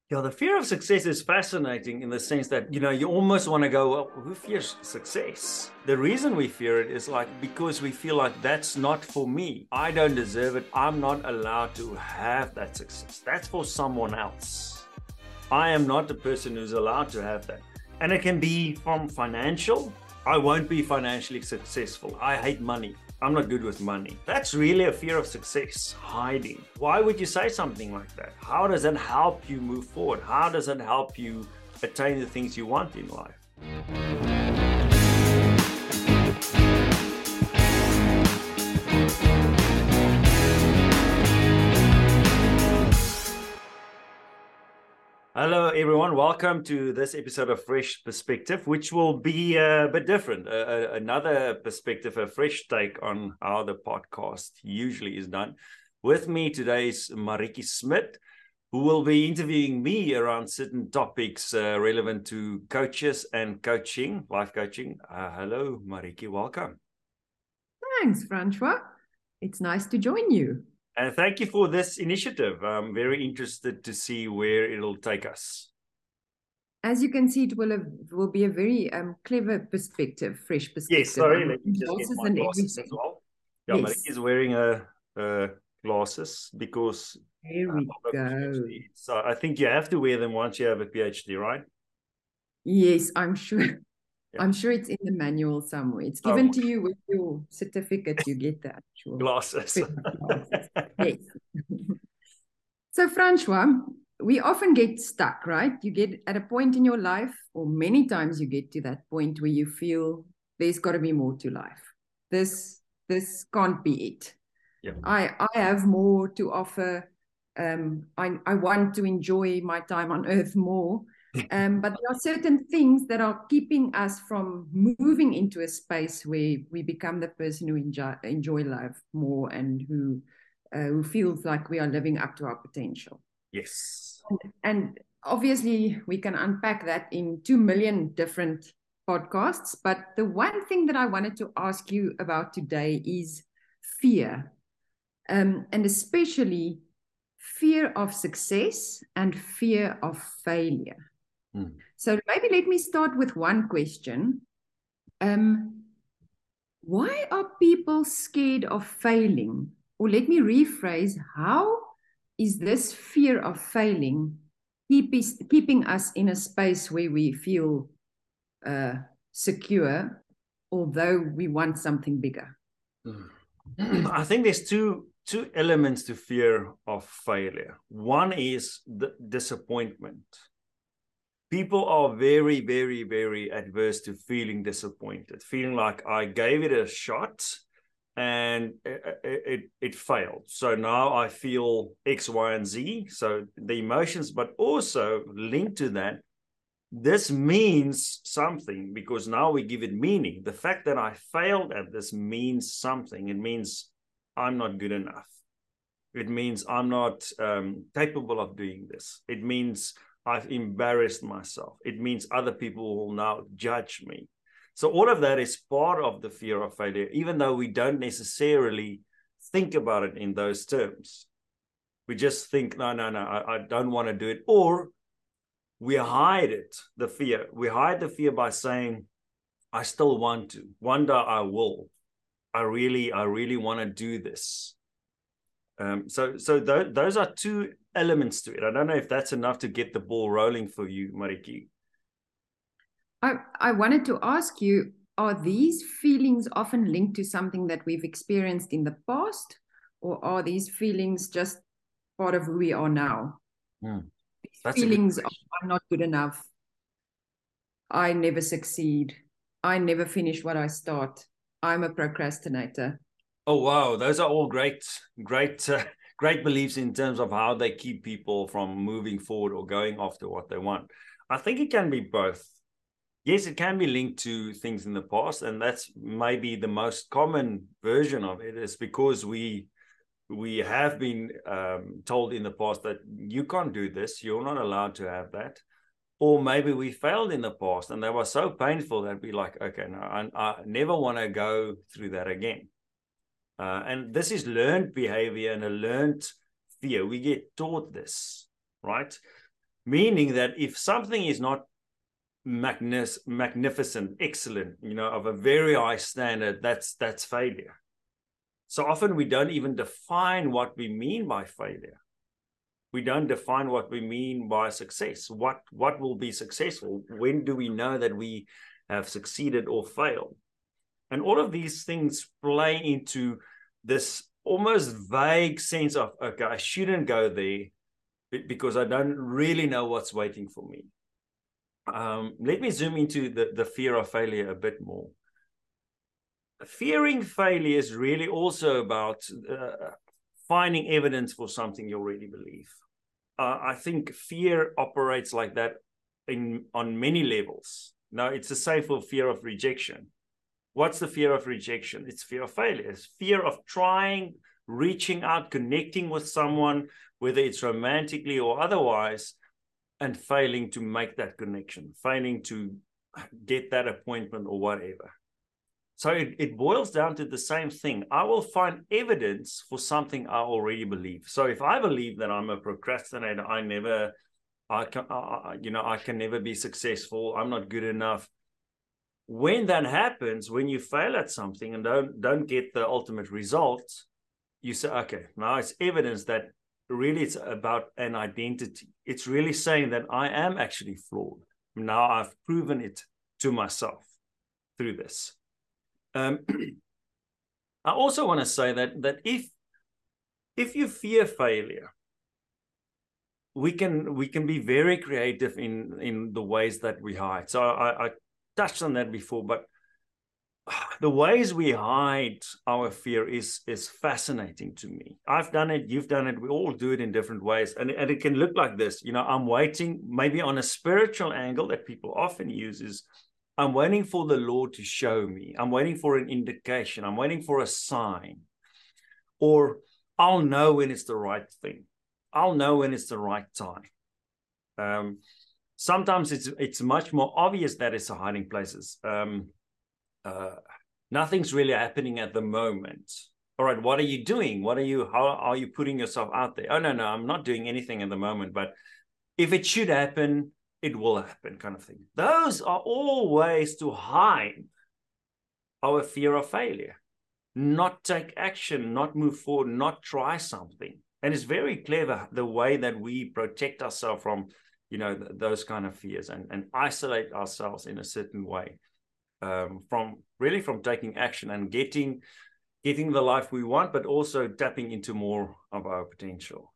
Yeah, the fear of success is fascinating in the sense that, you almost want to go, well, who fears success? The reason we fear it is because we feel like that's not for me. I don't deserve it. I'm not allowed to have that success. That's for someone else. I am not the person who's allowed to have that. And it can be from financial. I won't be financially successful. I hate money. I'm not good with money. That's really a fear of success, hiding. Why would you say something like that? How does that help you move forward? How does it help you attain the things you want in life? Hello, everyone. Welcome to this episode of Fresh Perspective, which will be a bit different. Another perspective, a fresh take on how the podcast usually is done. With me today is Maritjie Smit, who will be interviewing me around certain topics relevant to coaches and coaching, life coaching. Hello, Maritjie. Welcome. Thanks, Francois. It's nice to join you. And thank you for this initiative. I'm very interested to see where it'll take us. As you can see, it will be a very clever perspective, fresh perspective. Yes, sorry, let me just get my glasses as well. Yeah, yes. Maritjie is wearing glasses because there we go. So I think you have to wear them once you have a PhD, right? Yes, I'm sure. Yeah. I'm sure it's in the manual somewhere. It's given to you with your certificate. You get the actual glasses. Yes. So, Francois, we often get stuck, right? You get at a point in your life, or many times you get to that point where you feel there's got to be more to life. This can't be it. Yeah. I have more to offer. I want to enjoy my time on earth more. But there are certain things that are keeping us from moving into a space where we become the person who enjoy life more and who feels like we are living up to our potential. Yes. And obviously we can unpack that in 2 million different podcasts. But the one thing that I wanted to ask you about today is fear, and especially fear of success and fear of failure. So maybe let me start with one question. Why are people scared of failing? Or let me rephrase, how is this fear of failing keeping us in a space where we feel secure, although we want something bigger? I think there's two elements to fear of failure. One is the disappointment. People are very, very, very adverse to feeling disappointed, feeling like I gave it a shot and it failed. So now I feel X, Y, and Z. So the emotions, but also linked to that, this means something because now we give it meaning. The fact that I failed at this means something. It means I'm not good enough. It means I'm not capable of doing this. It means I've embarrassed myself. It means other people will now judge me. So all of that is part of the fear of failure, even though we don't necessarily think about it in those terms. We just think, no, I don't want to do it. Or we hide it, the fear. We hide the fear by saying, I still want to. One day I will. I really want to do this. So those are two elements to it. I don't know if that's enough to get the ball rolling for you, Maritjie. I wanted to ask you, are these feelings often linked to something that we've experienced in the past, or are these feelings just part of who we are now? These feelings of I'm not good enough, I never succeed, I never finish what I start, I'm a procrastinator. Oh, wow. Those are all great beliefs in terms of how they keep people from moving forward or going after what they want. I think it can be both. Yes, it can be linked to things in the past, and that's maybe the most common version of it is because we have been told in the past that you can't do this, you're not allowed to have that. Or maybe we failed in the past and they were so painful that we're like, okay, no, I never want to go through that again. And this is learned behavior and a learned fear. We get taught this, right? meaning that if something is not magnificent, excellent, of a very high standard, that's failure. So often we don't even define what we mean by failure. We don't define what we mean by success. What will be successful? When do we know that we have succeeded or failed? And all of these things play into this almost vague sense of, okay, I shouldn't go there because I don't really know what's waiting for me. Let me zoom into the fear of failure a bit more. Fearing failure is really also about finding evidence for something you already believe. I think fear operates like that on many levels. Now, it's the same for fear of rejection. What's the fear of rejection? It's fear of failure. It's fear of trying, reaching out, connecting with someone, whether it's romantically or otherwise, and failing to make that connection, failing to get that appointment or whatever. So it boils down to the same thing. I will find evidence for something I already believe. So if I believe that I'm a procrastinator, I can never be successful, I'm not good enough. When that happens, when you fail at something and don't get the ultimate result, you say, okay, now it's evidence that really it's about an identity. It's really saying that I am actually flawed. Now I've proven it to myself through this. I also want to say that if you fear failure, we can be very creative in the ways that we hide. So I touched on that before, but the ways we hide our fear is fascinating to me. I've done it, you've done it, we all do it in different ways. And it can look like this. I'm waiting, maybe on a spiritual angle that people often use is, I'm waiting for the Lord to show me. I'm waiting for an indication. I'm waiting for a sign. Or I'll know when it's the right thing. I'll know when it's the right time. Sometimes it's much more obvious that it's a hiding places. Nothing's really happening at the moment. All right, what are you doing? How are you putting yourself out there? Oh, no, I'm not doing anything at the moment, but if it should happen, it will happen, kind of thing. Those are all ways to hide our fear of failure, not take action, not move forward, not try something. And it's very clever the way that we protect ourselves from, those kind of fears and isolate ourselves in a certain way from taking action and getting the life we want, but also tapping into more of our potential.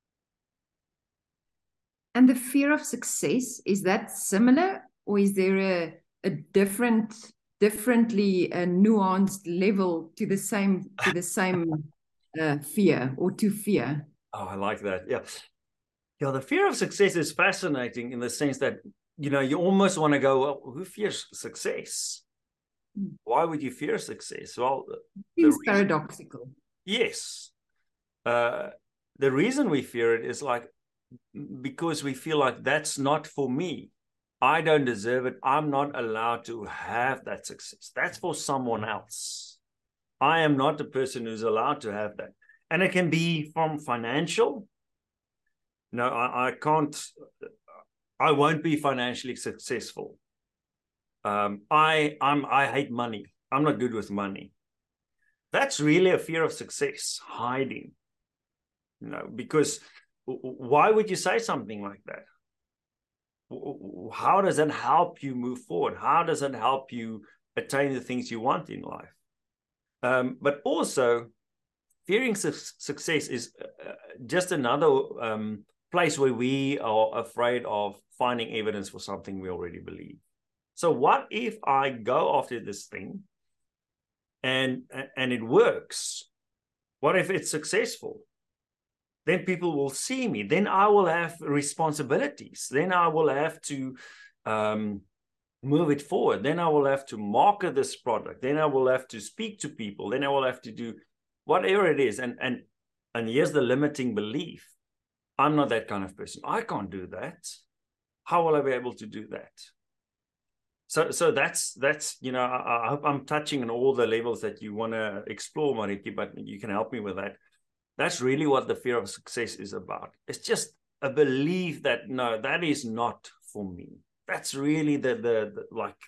And the fear of success, is that similar, or is there a differently nuanced level to the same fear or to fear? Oh, I like that. Yeah. The fear of success is fascinating in the sense that, you almost want to go, well, who fears success? Why would you fear success? Well, it's paradoxical. Yes. The reason we fear it is because we feel like that's not for me. I don't deserve it. I'm not allowed to have that success. That's for someone else. I am not the person who's allowed to have that. And it can be from financial. No, I can't. I won't be financially successful. I hate money. I'm not good with money. That's really a fear of success, hiding. Because why would you say something like that? How does that help you move forward? How does that help you attain the things you want in life? But also, fearing success is just another place where we are afraid of finding evidence for something we already believe. So what if I go after this thing and it works? What if it's successful? Then people will see me. Then I will have responsibilities. Then I will have to move it forward. Then I will have to market this product. Then I will have to speak to people. Then I will have to do whatever it is. And here's the limiting belief. I'm not that kind of person. I can't do that. How will I be able to do that? So that's I hope I'm touching on all the levels that you want to explore, Mariki, but you can help me with that. That's really what the fear of success is about. It's just a belief that, no, that is not for me. That's really the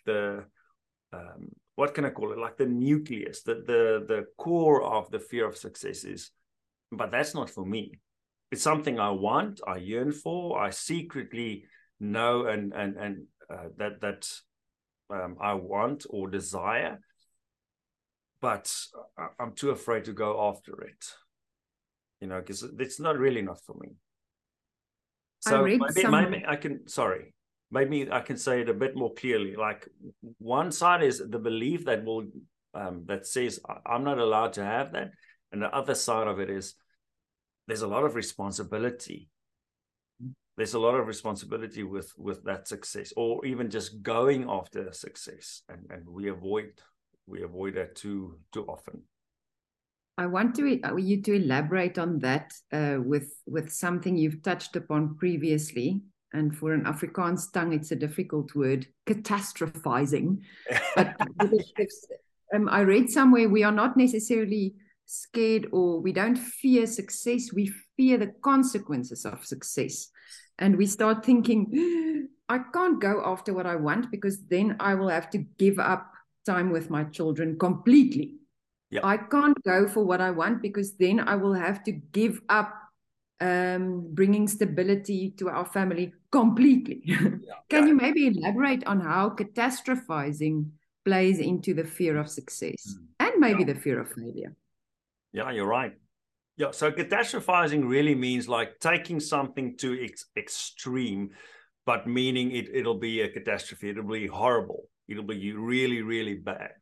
what can I call it? Like the nucleus, the core of the fear of success is, but that's not for me. It's something I want, I yearn for, I secretly know and that I want or desire, but I'm too afraid to go after it, you know, because it's not for me. So maybe I can, maybe I can say it a bit more clearly. Like, one side is the belief that that says I'm not allowed to have that, and the other side of it is there's a lot of responsibility. There's a lot of responsibility with that success, or even just going after a success, and we avoid that too often. I want you to elaborate on that with something you've touched upon previously. And for an Afrikaans tongue, it's a difficult word, catastrophizing. But I read somewhere we are not necessarily scared, or we don't fear success. We fear the consequences of success. And we start thinking, I can't go after what I want, because then I will have to give up time with my children completely. Yep. I can't go for what I want, because then I will have to give up bringing stability to our family completely. Can you maybe elaborate on how catastrophizing plays into the fear of success and maybe the fear of failure? Yeah, you're right. Yeah, so catastrophizing really means like taking something to extreme, but meaning it'll be a catastrophe. It'll be horrible. It'll be really, really bad.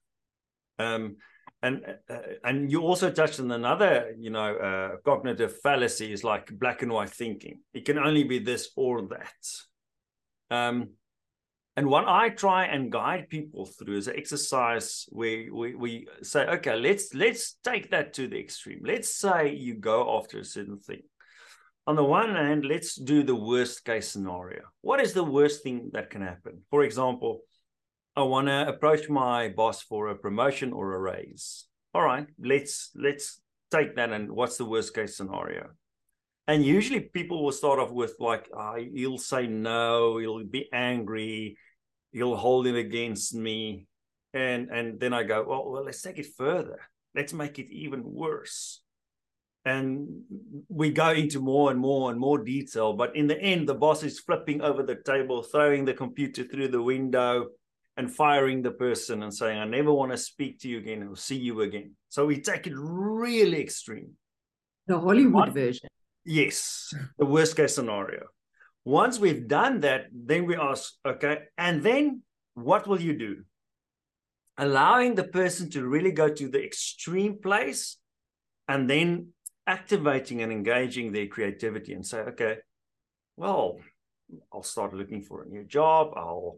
And you also touched on another, cognitive fallacy, is like black and white thinking. It can only be this or that. And what I try and guide people through is an exercise where we say, okay, let's take that to the extreme. Let's say you go after a certain thing. On the one hand, let's do the worst case scenario. What is the worst thing that can happen? For example, I want to approach my boss for a promotion or a raise. All right, let's take that. And what's the worst case scenario? And usually people will start off with like, he'll say no, he'll be angry, he'll hold it against me. And then I go, well, let's take it further. Let's make it even worse. And we go into more and more and more detail. But in the end, the boss is flipping over the table, throwing the computer through the window, and firing the person and saying, I never want to speak to you again or see you again. So we take it really extreme. The Hollywood version. Yes, the worst case scenario. Once we've done that, then we ask, okay, and then what will you do? Allowing the person to really go to the extreme place, and then activating and engaging their creativity and say, okay, well, I'll start looking for a new job. I'll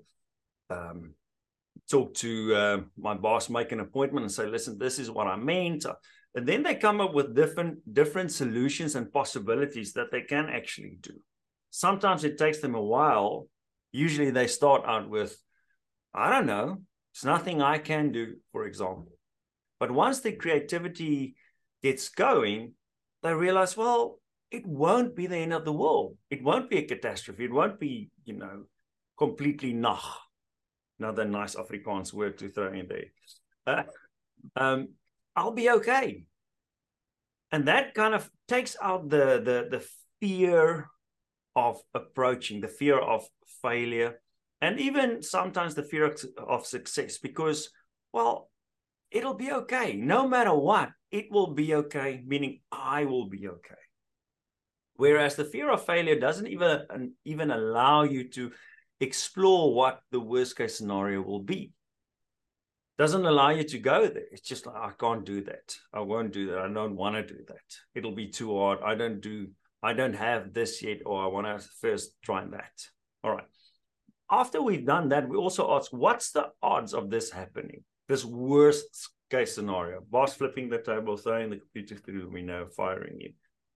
talk to my boss, make an appointment and say, listen, this is what I meant. And then they come up with different solutions and possibilities that they can actually do. Sometimes it takes them a while. Usually they start out with, I don't know, it's nothing I can do, for example. But once the creativity gets going, they realize, well, it won't be the end of the world. It won't be a catastrophe. It won't be, completely nach. Another nice Afrikaans word to throw in there. I'll be okay. And that kind of takes out the fear of approaching, the fear of failure, and even sometimes the fear of success, because, well, it'll be okay. No matter what, it will be okay, meaning I will be okay. Whereas the fear of failure doesn't even allow you to explore what the worst case scenario will be. Doesn't allow you to go there. It's just like, I can't do that. I won't do that. I don't want to do that. It'll be too hard. I don't have this yet, or I want to first try that. All right. After we've done that, we also ask, what's the odds of this happening? This worst case scenario, boss flipping the table, throwing the computer through the window, firing you.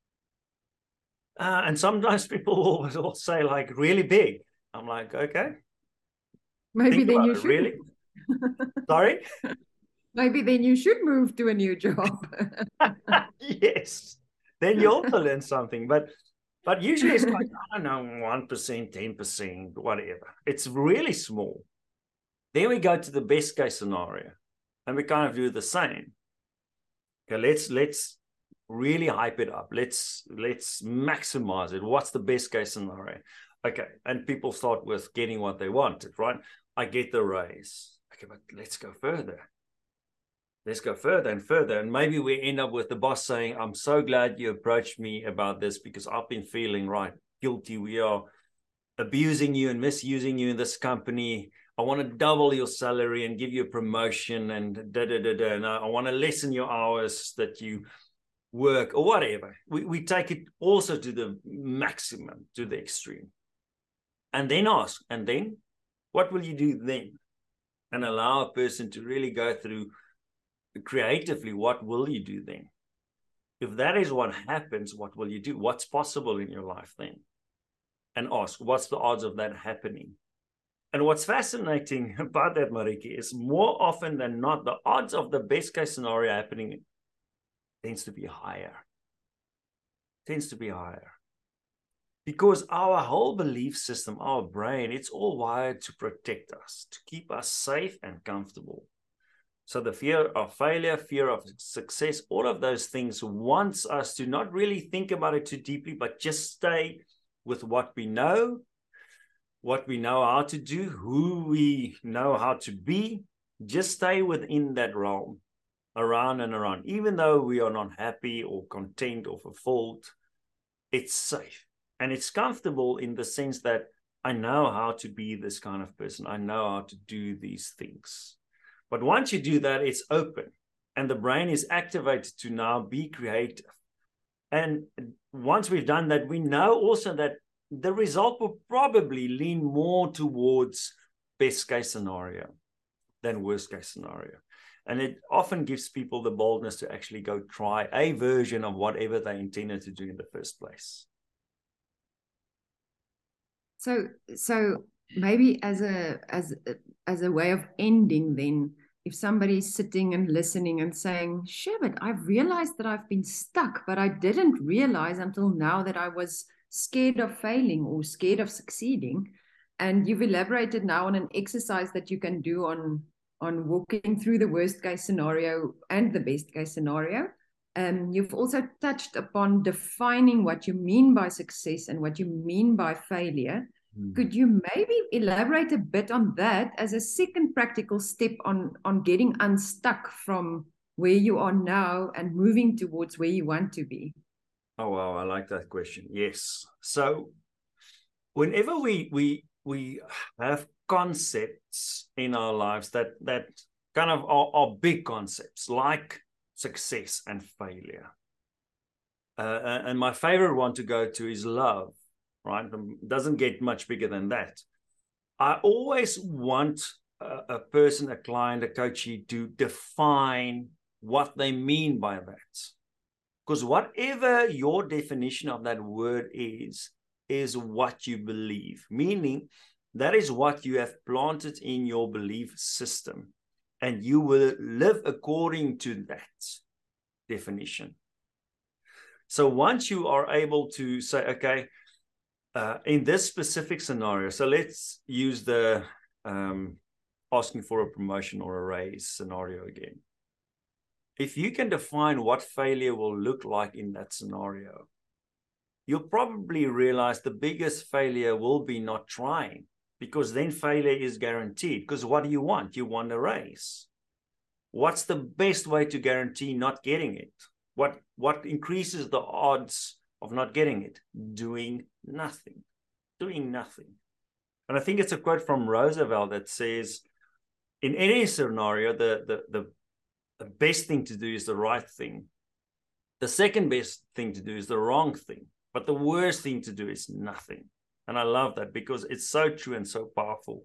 And sometimes people will say like really big. I'm like, okay. Maybe then you should. Really? Sorry? Maybe then you should move to a new job. Yes. Then you also learn something. But But usually it's like, I don't know, 1%, 10%, whatever. It's really small. Then we go to the best case scenario and we kind of do the same. Okay, let's really hype it up. Let's maximize it. What's the best case scenario? Okay, and people start with getting what they wanted, right? I get the raise. Okay, but let's go further. Let's go further and further. And maybe we end up with the boss saying, I'm so glad you approached me about this because I've been feeling guilty. We are abusing you and misusing you in this company. I want to double your salary and give you a promotion and and I want to lessen your hours that you work or whatever. We take it also to the maximum, to the extreme. And then ask, and then what will you do then? And allow a person to really go through creatively, what will you do then? If that is what happens, what will you do? What's possible in your life then? And ask, what's the odds of that happening? And what's fascinating about that, Mariki, is more often than not, the odds of the best case scenario happening tends to be higher. Because our whole belief system, our brain, it's all wired to protect us, to keep us safe and comfortable. So the fear of failure, fear of success, all of those things wants us to not really think about it too deeply, but just stay with what we know how to do, who we know how to be. Just stay within that realm, around and around. Even though we are not happy or content or fulfilled, it's safe. And it's comfortable in the sense that I know how to be this kind of person. I know how to do these things. But once you do that, it's open and the brain is activated to now be creative. And once we've done that, we know also that the result will probably lean more towards best case scenario than worst case scenario. And it often gives people the boldness to actually go try a version of whatever they intended to do in the first place. So maybe as a way of ending, then, if somebody's sitting and listening and saying, sure, but I've realized that I've been stuck, but I didn't realize until now that I was scared of failing or scared of succeeding. And you've elaborated now on an exercise that you can do on walking through the worst case scenario and the best case scenario. You've also touched upon defining what you mean by success and what you mean by failure. Could you maybe elaborate a bit on that as a second practical step on getting unstuck from where you are now and moving towards where you want to be? Oh, wow. I like that question. Yes. So whenever we have concepts in our lives that kind of are big concepts like success and failure. And my favorite one to go to is love, right? It doesn't get much bigger than that. I always want a person, a client, a coachee to define what they mean by that. Because whatever your definition of that word is what you believe, meaning that is what you have planted in your belief system, and you will live according to that definition. So once you are able to say, okay, in this specific scenario, so let's use the asking for a promotion or a raise scenario again. If you can define what failure will look like in that scenario, you'll probably realize the biggest failure will be not trying, because then failure is guaranteed. Because what do you want? You want a raise. What's the best way to guarantee not getting it? What increases the odds of not getting it? Doing nothing. Doing nothing. And I think it's a quote from Roosevelt that says, in any scenario, the best thing to do is the right thing. The second best thing to do is the wrong thing. But the worst thing to do is nothing. And I love that because it's so true and so powerful.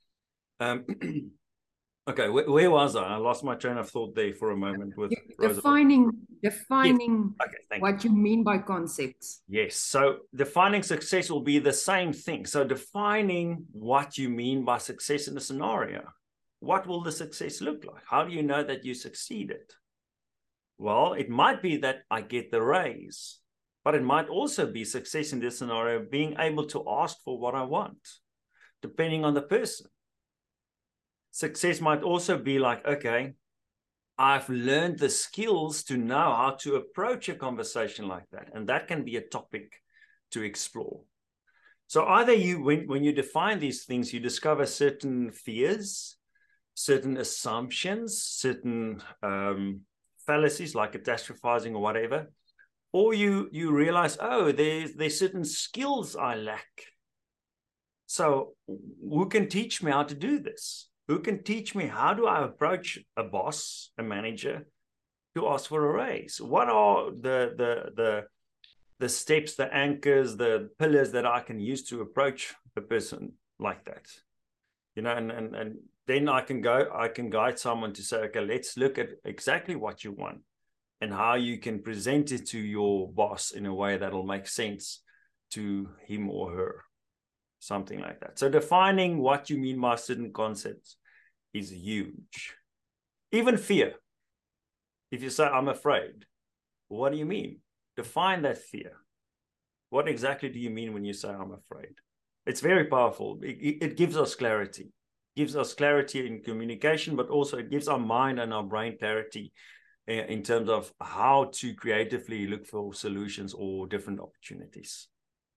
Okay, where was I? I lost my train of thought there for a moment with defining yes. Okay, what you mean by concepts. Yes, so defining success will be the same thing. So defining what you mean by success in a scenario. What will the success look like? How do you know that you succeeded? Well, it might be that I get the raise. But it might also be success in this scenario, being able to ask for what I want, depending on the person. Success might also be like, okay, I've learned the skills to know how to approach a conversation like that. And that can be a topic to explore. So either you, when you define these things, you discover certain fears, certain assumptions, certain fallacies like catastrophizing or whatever, or you realize, oh, there's certain skills I lack. So who can teach me how to do this? Who can teach me how do I approach a boss, a manager, to ask for a raise? What are the steps, the anchors, the pillars that I can use to approach a person like that? You know, and then I can guide someone to say, okay, let's look at exactly what you want and how you can present it to your boss in a way that'll make sense to him or her. Something like that. So defining what you mean by certain concepts is huge. Even fear. If you say, I'm afraid, what do you mean? Define that fear. What exactly do you mean when you say, I'm afraid? It's very powerful. It gives us clarity. It gives us clarity in communication, but also it gives our mind and our brain clarity in terms of how to creatively look for solutions or different opportunities.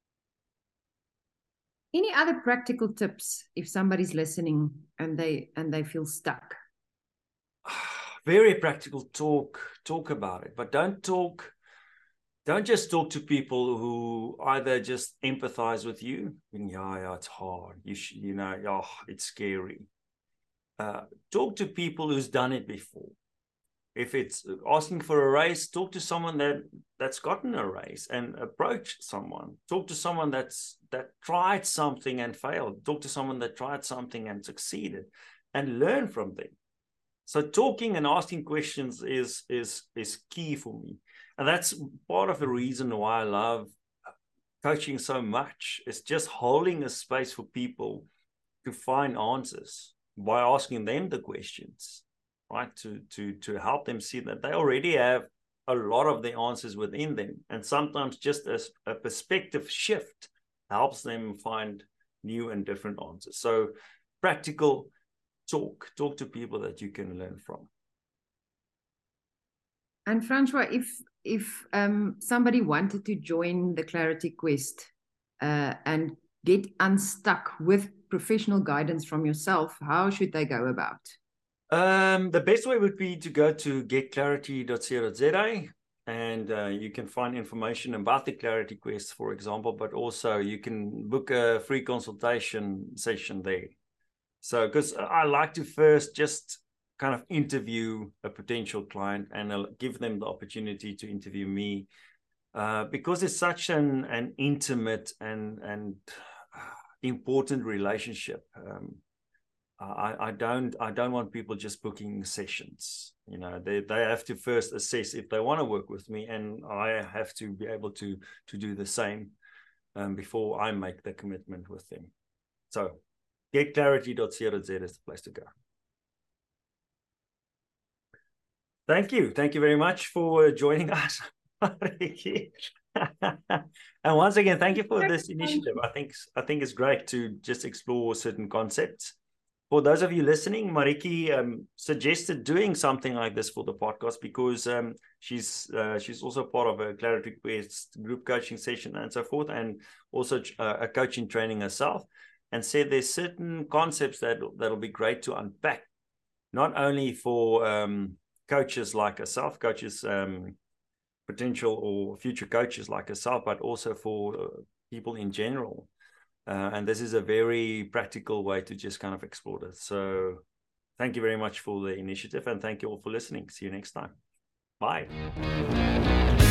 Any other practical tips if somebody's listening and they feel stuck? Very practical. Talk about it, but don't just talk to people who either just empathize with you and yeah, it's hard. You know, oh, it's scary. Talk to people who's done it before. If it's asking for a raise, talk to someone that's gotten a raise and approach someone. Talk to someone that tried something and failed. Talk to someone that tried something and succeeded, and learn from them. So talking and asking questions is key for me. And that's part of the reason why I love coaching so much. It's just holding a space for people to find answers by asking them the questions. Right, to help them see that they already have a lot of the answers within them. And sometimes just a perspective shift helps them find new and different answers. So practical talk to people that you can learn from. And Francois, if somebody wanted to join the Clarity Quest and get unstuck with professional guidance from yourself, how should they go about? The best way would be to go to getclarity.co.za, and you can find information about the Clarity Quest, for example, but also you can book a free consultation session there. So, because I like to first just kind of interview a potential client and I'll give them the opportunity to interview me, because it's such an intimate and important relationship. I don't want people just booking sessions. You know, they have to first assess if they want to work with me, and I have to be able to do the same before I make the commitment with them. So getclarity.co.za is the place to go. Thank you very much for joining us. And once again, thank you for this initiative. I think it's great to just explore certain concepts. For those of you listening, Mariki suggested doing something like this for the podcast because she's also part of a Clarity Quest group coaching session and so forth, and also a coaching training herself, and said there's certain concepts that'll be great to unpack, not only for coaches like herself, coaches, potential or future coaches like herself, but also for people in general. And this is a very practical way to just kind of explore this. So thank you very much for the initiative, and thank you all for listening. See you next time. Bye.